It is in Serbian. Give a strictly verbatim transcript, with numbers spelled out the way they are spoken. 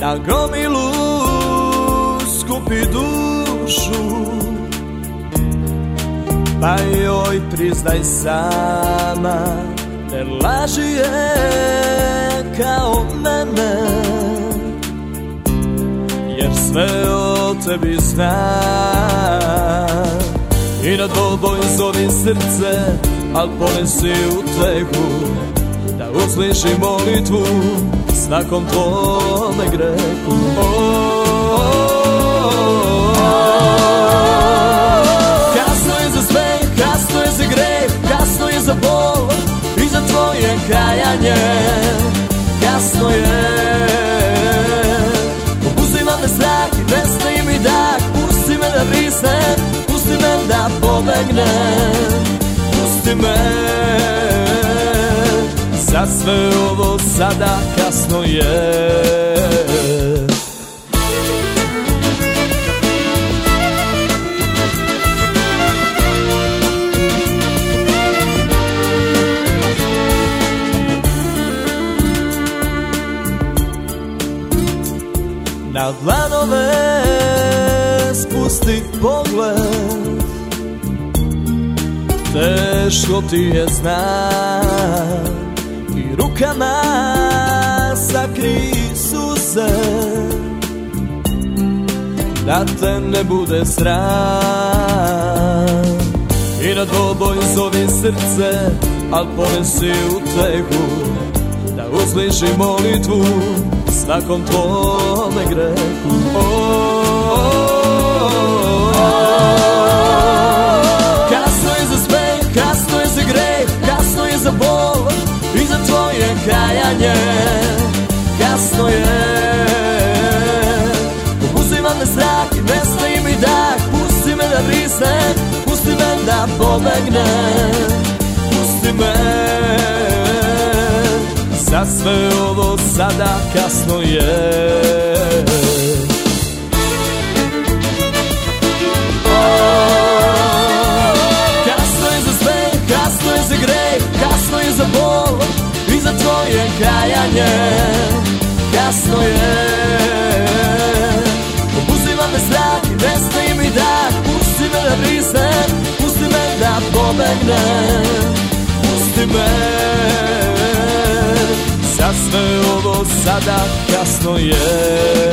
na gomilu skupi dušu, pa joj priznaj sama, ne laži je kao mene, jer sve o tebi zna. I na dvoboj zovim srce, al ponesi utehu, da usliši molitvu svakom tvome grehu. Kasno je za sve, kasno je za greh, kasno je za bol i za tvoje kajanje. Kasno je, opustima me strah i nestaje mi dah. Pusti me da brisnem, pusti me da pobegnem, pusti me. Za sve ovo sada kasno je. Na dlanove spusti pogled, teško ti je znam, i rukama sakri suze, da te ne bude sram. I na dvoboj zovi srce, al ponesi utehu, da usliši molitvu svakom tvome grehu. Kasno je za sve, kasno je za greh, kasno je za bol i za tvoje kajanje. Kasno je, uzima me strah i nestaje mi dah. Pusti me da brisnem, pusti me da pobegnem, pusti me. Za sve ovo sada kasno je. Kasno je za sve, kasno je za greh, kasno je za bol i za tvoje kajanje. Kasno je, opustima me strah i nestaje mi dah. Pusti me da brisnem, pusti me da pobegnem, pusti me. Za sve ovo sada kasno je.